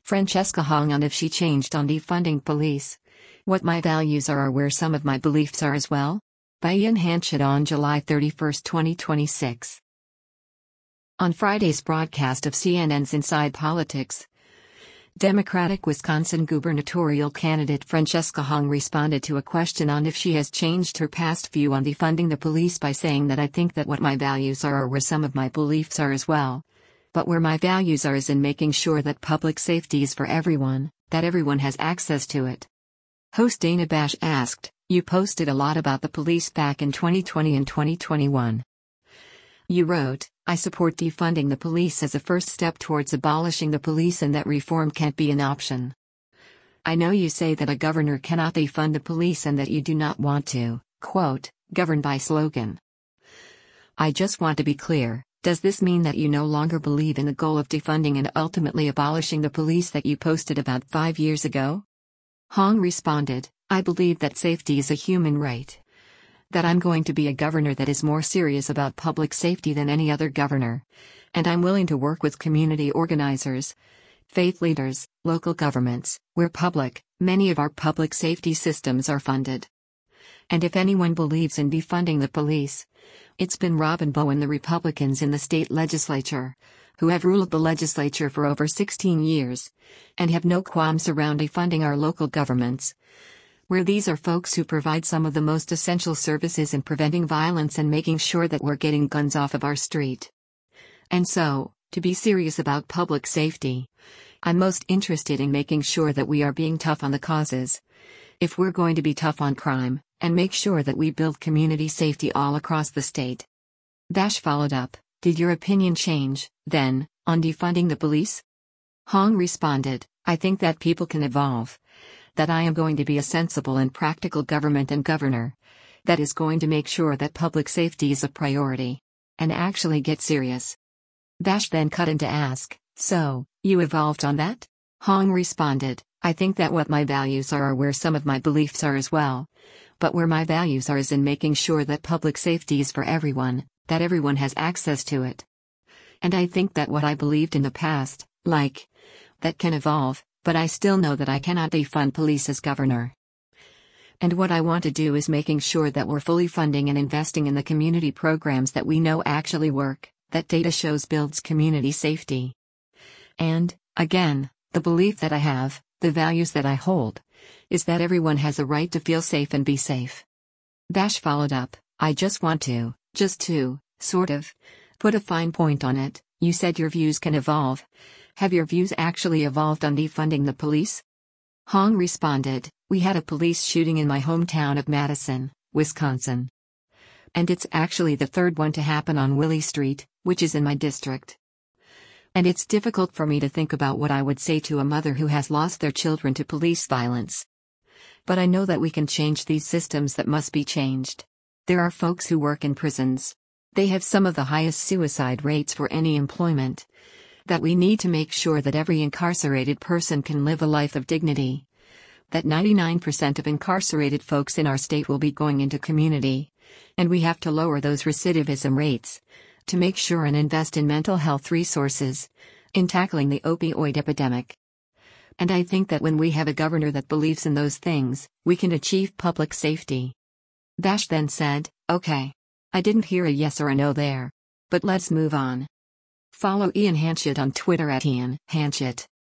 Francesca Hong on if she changed on defunding police. What my values are or where some of my beliefs are as well? By Ian Hanchett on July 31, 2026. On Friday's broadcast of CNN's Inside Politics, Democratic Wisconsin gubernatorial candidate Francesca Hong responded to a question on if she has changed her past view on defunding the police by saying that I think that what my values are or where some of my beliefs are as well. But where my values are is in making sure that public safety is for everyone, that everyone has access to it. Host Dana Bash asked, "You posted a lot about the police back in 2020 and 2021. You wrote, I support defunding the police as a first step towards abolishing the police and that reform can't be an option. I know you say that a governor cannot defund the police and that you do not want to, quote, govern by slogan. I just want to be clear. Does this mean that you no longer believe in the goal of defunding and ultimately abolishing the police that you posted about 5 years ago?" Hong responded, "I believe that safety is a human right. That I'm going to be a governor that is more serious about public safety than any other governor. And I'm willing to work with community organizers, faith leaders, local governments, where many of our public safety systems are funded. And if anyone believes in defunding the police, it's been Robin Bowen, the Republicans in the state legislature, who have ruled the legislature for over 16 years, and have no qualms around defunding our local governments, where these are folks who provide some of the most essential services in preventing violence and making sure that we're getting guns off of our street. And so, to be serious about public safety, I'm most interested in making sure that we are being tough on the causes. If we're going to be tough on crime, and make sure that we build community safety all across the state." Bash followed up, "Did your opinion change, then, on defunding the police?" Hong responded, "I think that people can evolve. That I am going to be a sensible and practical government and governor that is going to make sure that public safety is a priority. And actually get serious." Bash then cut in to ask, "So, you evolved on that?" Hong responded, "I think that what my values are or where some of my beliefs are as well. But where my values are is in making sure that public safety is for everyone, that everyone has access to it. And I think that what I believed in the past, that can evolve, but I still know that I cannot defund police as governor. And what I want to do is making sure that we're fully funding and investing in the community programs that we know actually work, that data shows builds community safety. And, again, the belief that I have, the values that I hold, is that everyone has a right to feel safe and be safe." Bash followed up, "I just want to, sort of, put a fine point on it. You said your views can evolve. Have your views actually evolved on defunding the police?" Hong responded, "We had a police shooting in my hometown of Madison, Wisconsin. And it's actually the third one to happen on Willie Street, which is in my district. And it's difficult for me to think about what I would say to a mother who has lost their children to police violence. But I know that we can change these systems that must be changed. There are folks who work in prisons. They have some of the highest suicide rates for any employment. That we need to make sure that every incarcerated person can live a life of dignity. That 99% of incarcerated folks in our state will be going into community. And we have to lower those recidivism rates. To make sure and invest in mental health resources, in tackling the opioid epidemic. And I think that when we have a governor that believes in those things, we can achieve public safety." Bash then said, "Okay. I didn't hear a yes or a no there. But let's move on." Follow Ian Hanchett on Twitter @IanHanchett.